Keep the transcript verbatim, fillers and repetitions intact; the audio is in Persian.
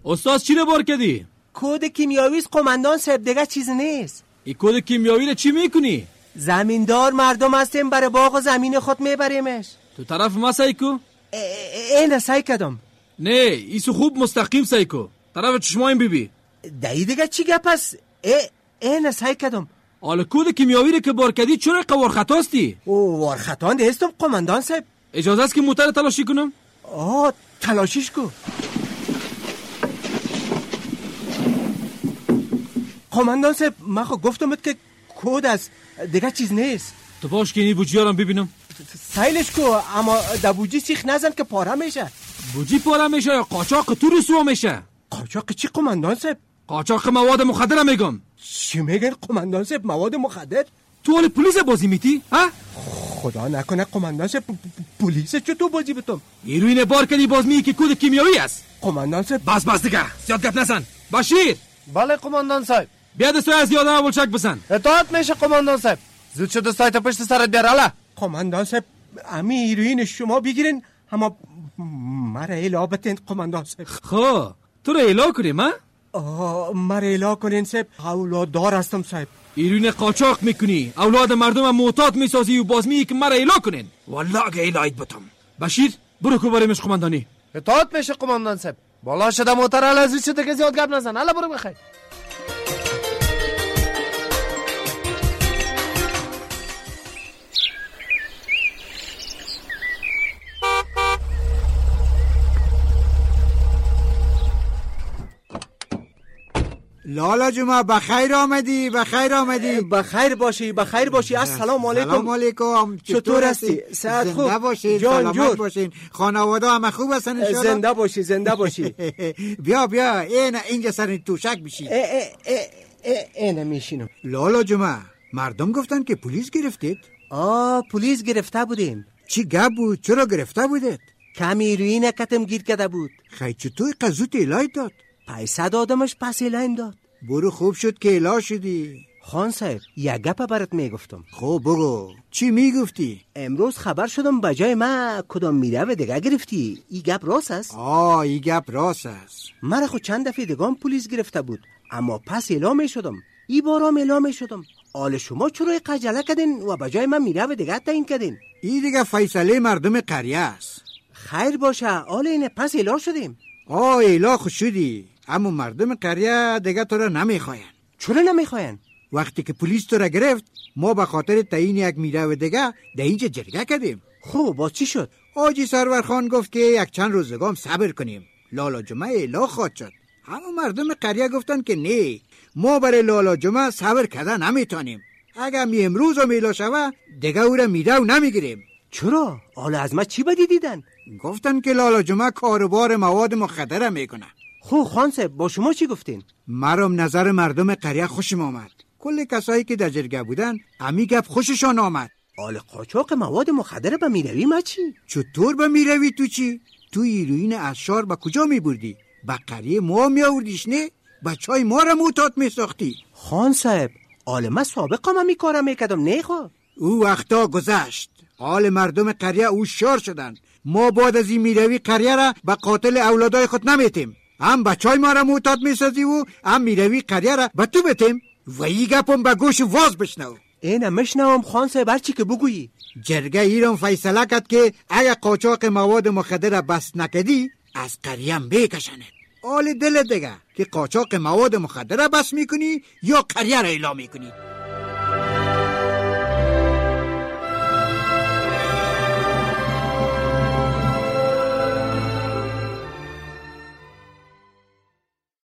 استاد چی رو بار کردی؟ کد کیمیاوی است قماندان صاحب، دیگه چیز نیست. این کد کیمیاوی رو چی میکنی؟ زمیندار مردم هستیم، برای باغ و زمین خود میبریمش. تو طرف ما سایکو؟ اینه سعی کردم. نه ایسو خوب مستقیم سایکو، طرف چشمایم بیبی. دایی دیگه چی گپ است؟ اینه سعی کردم. حالا کد کیمیاوی رو که بار کردی چرا قوار خطاستی؟ او وار خطا نیستم قماندان صاحب. اجازه است که موتر تلاشی کنم؟ آه تلاشیش کو. قماندان صاحب من خب گفتم که کد است، دیگه چیز نیست. تو باش که این بوجی هارم ببینم. سایلش کو، اما در بوجی سیخ نزن که پاره میشه. بوجی پاره میشه یا قاچاق تو رسوا میشه؟ قاچاق چی قماندان صاحب؟ قاچاق مواد مخدر میگم. چی میگن قماندان صاحب؟ مواد مخدر؟ تو حال پلیس بازی میتی؟ ها؟ خدا نکنه قماندان صاحب پلیس چطور بازی بتم؟ هیروین بار کردی باز میگی که کد کیمیاوی است. قماندان صاحب بس بس دیگه زیاد گپ نزن. بشیر. بله قماندان صاحب. بیا دستای از یادم اول چک بزن. اطاعت میشه قماندان صاحب. زود شو دستایت پشت سرت بیار. حالا قماندان صاحب امی هیروین شما بگیرین، اما مرا الا بتین قماندان صاحب. خو تو رو الا کنیم ها؟ آه مرا الا کنین صاحب، اولاد دار هستم صاحب. هیروین قاچاق میکنی، اولاد مردم معتاد میسازی و باز میگی که مرا الا کنین. والله اگه الایت بتم. بشیر برو کو بریم قماندانی. اطاعت میشه قماندان صاحب. بالا شده موتر حالا زود شده که زیاد گپ نزن. حالا برو بخیر. لالا جمعه بخیر آمدی، بخیر آمدی. بخیر باشی، بخیر باشی. السلام علیکم. سلام علیکم. چطور هستی؟ صحت خوب؟ زنده باشین، جان سلامت باشین. خانواده همه خوب هستن ان شاء الله؟ زنده باشی، زنده باشی. بیا بیا این اینجا سر توشک بشین. اینه میشینم. لالا جمعه مردم گفتن که پلیس گرفتید؟ آه پلیس گرفته بودیم. چی گپ بود؟ چرا گرفته بودید؟ کمی روی نکتم گیر کرده بود. خیلی چطور قضوت الهی داد؟ پیسه دادمش پس الهی داد. برو خوب شد که اله شدی. خان صاحب یک گپ برات میگفتم. خب بگو چی میگفتی؟ امروز خبر شدم بجای ما کدام میره و دیگه گرفتی. این گپ راست است؟ آه این گپ راست است. مرا خود چند دفعه دیگه پلیس گرفته بود، اما پس اعلام شدم. ای بارام اعلام شدم. آل شما چرا قجله کردین و بجای من میره و دیگه تعیین کردین؟ این دیگه فیصله مردم قریه است. خیر باشه، آل اینه پس اعلام شدیم. آه اعلام خوش شدی، اما مردم قریه دیگه تو را نمیخواین. چرا نمیخواین؟ وقتی که پلیس تو را گرفت ما به خاطر تعیین یک میره و دیگه در اینجا جرگه کردیم. خب باز چی شد؟ آجی سرور خان گفت که یک چند روزگام صبر کنیم. لالا جمعه اعلام خواهد شد. همه مردم قریه گفتن که نه، ما برای لالا جمعه صبر کردن نمیتونیم. اگر می امروز و میلا شوه دیگه او را میره و نمیگیریم. چرا؟ حالا از ما چی بدی دیدن؟ گفتن که لالا جمعه کاروبار مواد مخدر میکنه. خب خان صاحب با شما چی گفتین؟ مرام نظر مردم قریه خوشم آمد. کل کسایی که در جرگه بودن امی گپ خوششان آمد. آل قاچاق مواد مخدر به میروی ما چی؟ چطور به میروی تو چی؟ تو هیروین اشار با کجا میبردی؟ با قریه ما میآوردیش نه؟ بچهای ما را معتاد میساختی. خان صاحب آل ما سابقا ما میکارم میکردم نه خو؟ او وقتا گذشت. آل مردم قریه او شار شدن. ما بعد از این میروی قریه را به قاتل اولادای خود نمیتیم. هم بچهای ما را معتاد میسازی و هم میروی قریه را به تو بتیم. و این گپم به گوش واز بشنو. اینه مشنوم خان صاحب هرچی که بگویی. جرگه ایران فیصله کرد که اگه قاچاق مواد مخدر بس نکدی از قریم بکشنه. آل دل دیگه که قاچاق مواد مخدر بس میکنی یا قریه را اعلام میکنی.